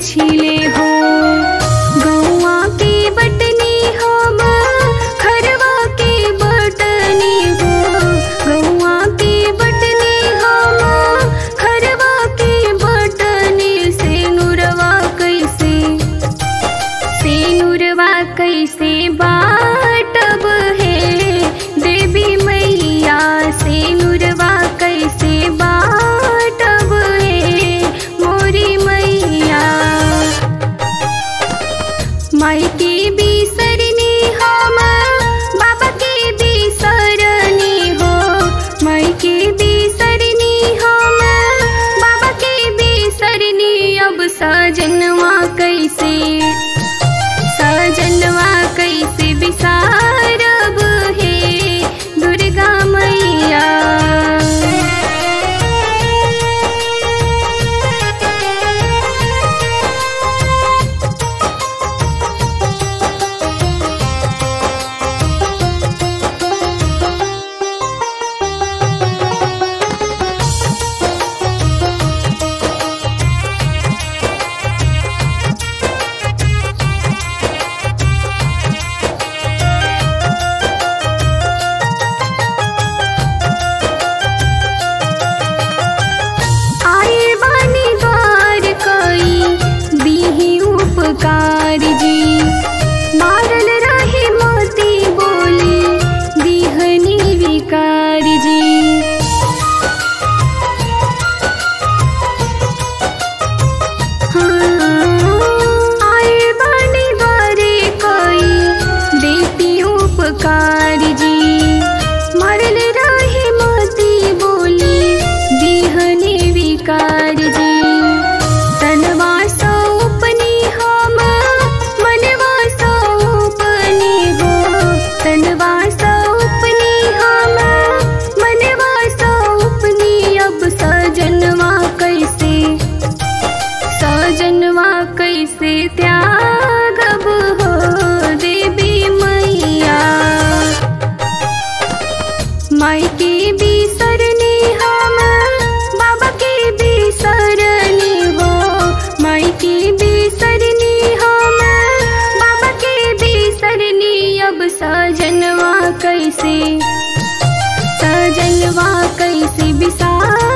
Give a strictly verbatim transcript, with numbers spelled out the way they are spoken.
पूछिले हो। गौआ के बटनी हम खरवा के बटनी हो। गौआ के बटनी हम खरवा के बटनी से नुरवा कैसे से नुरवा कैसे बाटब है देवी मैया। से नुरवा कैसे बाटब है मोरी मैया। माई के बिसरनी हम बाबा के बिसरनी हो। माई के बिसरनी हम बाबा के बिसरनी। अब सजनवा कैसे सजनवा कैसे बिसारब है दुर्गा मैया। उपकार जी मारल रहे मोती बोली दिहनी विकार जी। आए बानी द्वारे कोई देती उपकार जी। मारल रहे मोती बोली दिहनी विकार जी। तनवा सौंपनी हम मनवा सौंपनी हो। तनवा सौंपनी हम मनवा सौंपनी। अब सजनवा कैसे सजनवा कैसे त्यागब हो देवी मैया। माई के बिसरनी हम बाबा के बिसरनी हो। माई के बिसरनी हम बाबा के बिसरनी। अब सजनवा कैसे सजनवा कैसे बिसार